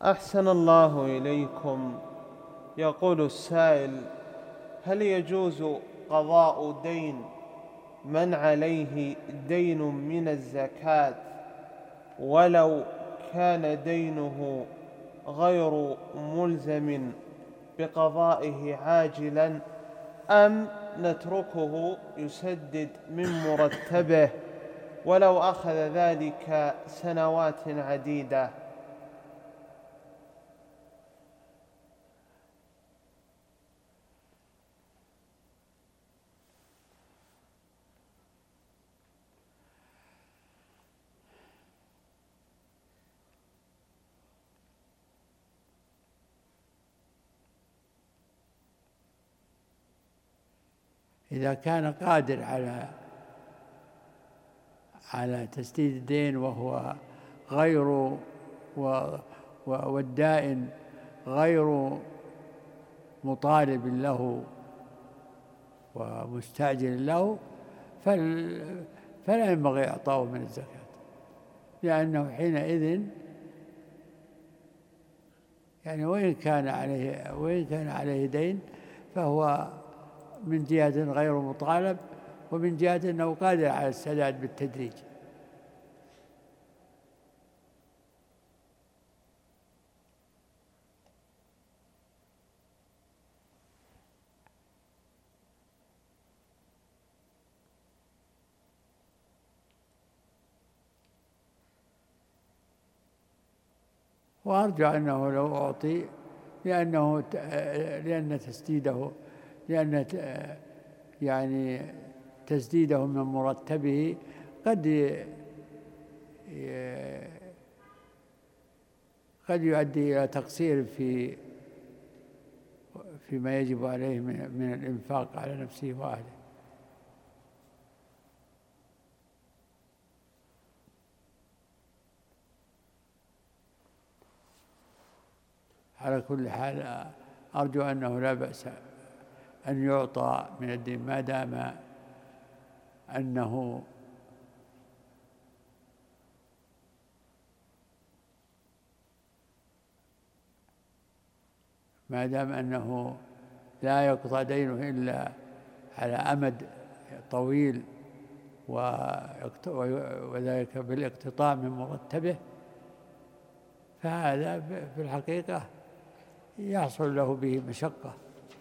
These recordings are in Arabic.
أحسن الله إليكم. يقول السائل: هل يجوز قضاء دين من عليه دين من الزكاة ولو كان دينه غير ملزم بقضائه عاجلا، أم نتركه يسدد من مرتبه ولو أخذ ذلك سنوات عديدة؟ إذا كان قادر على تسديد الدين وهو غير والدائن غير مطالب له ومستعجل له، فلا ينبغي إعطاؤه من الزكاة، لأنه حينئذ يعني وإن كان عليه دين فهو من جهة غير مطالب، ومن جهة أنه قادر على السداد بالتدريج. وأرجو أنه لو أعطي، لأن تسديده من مرتبه قد يؤدي إلى تقصير فيما يجب عليه من الإنفاق على نفسه وأهله. على كل حال أرجو أنه لا بأس أن يعطى من الدين ما دام أنه لا يقضى دينه إلا على أمد طويل، وذلك بالاقتطاع من مرتبه، فهذا في الحقيقة يحصل له به مشقة،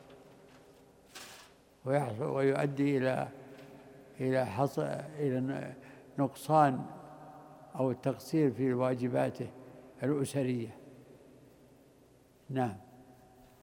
ويؤدي إلى نقصان أو التقصير في واجباته الأسرية. نعم.